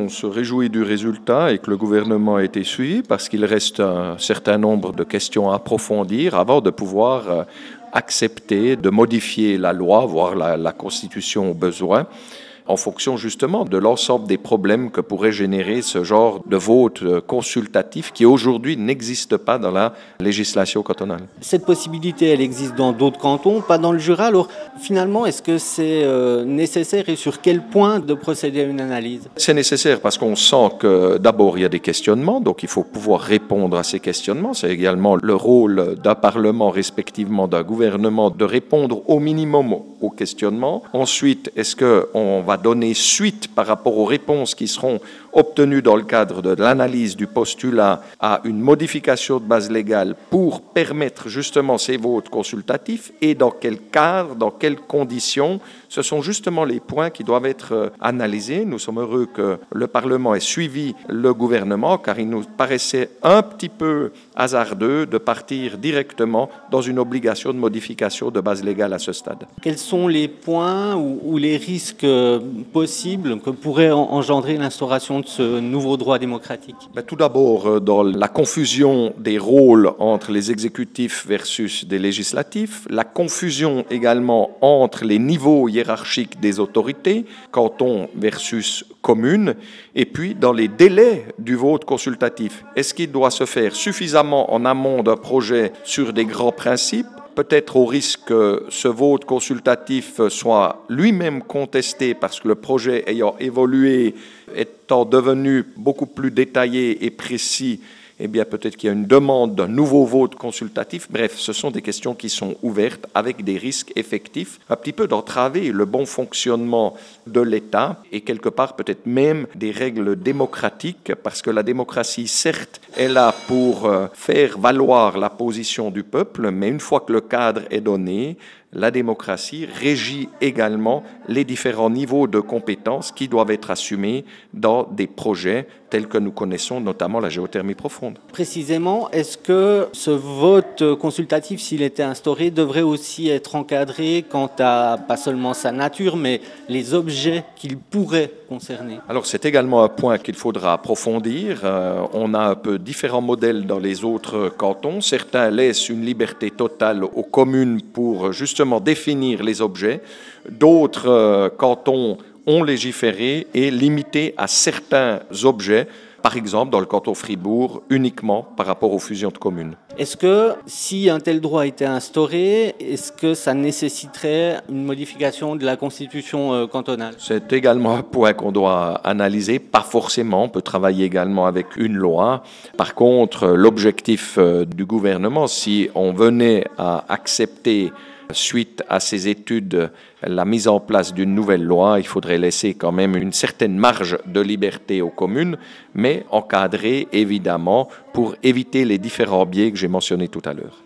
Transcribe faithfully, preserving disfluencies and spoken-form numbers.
on se réjouit du résultat et que le gouvernement a été suivi parce qu'il reste un certain nombre de questions à approfondir avant de pouvoir accepter de modifier la loi, voire la, la Constitution au besoin, en fonction justement de l'ensemble des problèmes que pourrait générer ce genre de vote consultatif qui aujourd'hui n'existe pas dans la législation cantonale. Cette possibilité, elle existe dans d'autres cantons, pas dans le Jura. Alors finalement, est-ce que c'est euh, nécessaire et sur quel point de procéder à une analyse? C'est nécessaire parce qu'on sent que d'abord il y a des questionnements, donc il faut pouvoir répondre à ces questionnements. C'est également le rôle d'un Parlement, respectivement d'un gouvernement, de répondre au minimum aux questionnements. Ensuite, est-ce qu'on va donner suite par rapport aux réponses qui seront obtenues dans le cadre de l'analyse du postulat à une modification de base légale pour permettre justement ces votes consultatifs et dans quel cadre, dans quelles conditions? Ce sont justement les points qui doivent être analysés. Nous sommes heureux que le Parlement ait suivi le gouvernement car il nous paraissait un petit peu hasardeux de partir directement dans une obligation de modification de base légale à ce stade. Quels sont les points ou, ou les risques possibles que pourrait engendrer l'instauration de ce nouveau droit démocratique? Ben, tout d'abord, dans la confusion des rôles entre les exécutifs versus des législatifs, la confusion également entre les niveaux hiérarchiques des autorités, canton versus commune, et puis dans les délais du vote consultatif. Est-ce qu'il doit se faire suffisamment en amont d'un projet sur des grands principes, peut-être au risque que ce vote consultatif soit lui-même contesté parce que le projet ayant évolué, étant devenu beaucoup plus détaillé et précis, eh bien peut-être qu'il y a une demande d'un nouveau vote consultatif. Bref, ce sont des questions qui sont ouvertes avec des risques effectifs, un petit peu d'entraver le bon fonctionnement de l'État et quelque part peut-être même des règles démocratiques, parce que la démocratie, certes, est là pour faire valoir la position du peuple, mais une fois que le cadre est donné, la démocratie régit également les différents niveaux de compétences qui doivent être assumés dans des projets tels que nous connaissons, notamment la géothermie profonde. Précisément, est-ce que ce vote consultatif, s'il était instauré, devrait aussi être encadré quant à pas seulement sa nature, mais les objets qu'il pourrait concerner? Alors c'est également un point qu'il faudra approfondir. Euh, on a un peu différents modèles dans les autres cantons. Certains laissent une liberté totale aux communes pour justement définir les objets. D'autres euh, cantons ont légiféré et limité à certains objets, par exemple dans le canton Fribourg, uniquement par rapport aux fusions de communes. Est-ce que si un tel droit était instauré, est-ce que ça nécessiterait une modification de la constitution cantonale? C'est également un point qu'on doit analyser. Pas forcément, on peut travailler également avec une loi. Par contre, l'objectif du gouvernement, si on venait à accepter suite à ces études, la mise en place d'une nouvelle loi, il faudrait laisser quand même une certaine marge de liberté aux communes, mais encadrer évidemment pour éviter les différents biais que j'ai mentionnés tout à l'heure.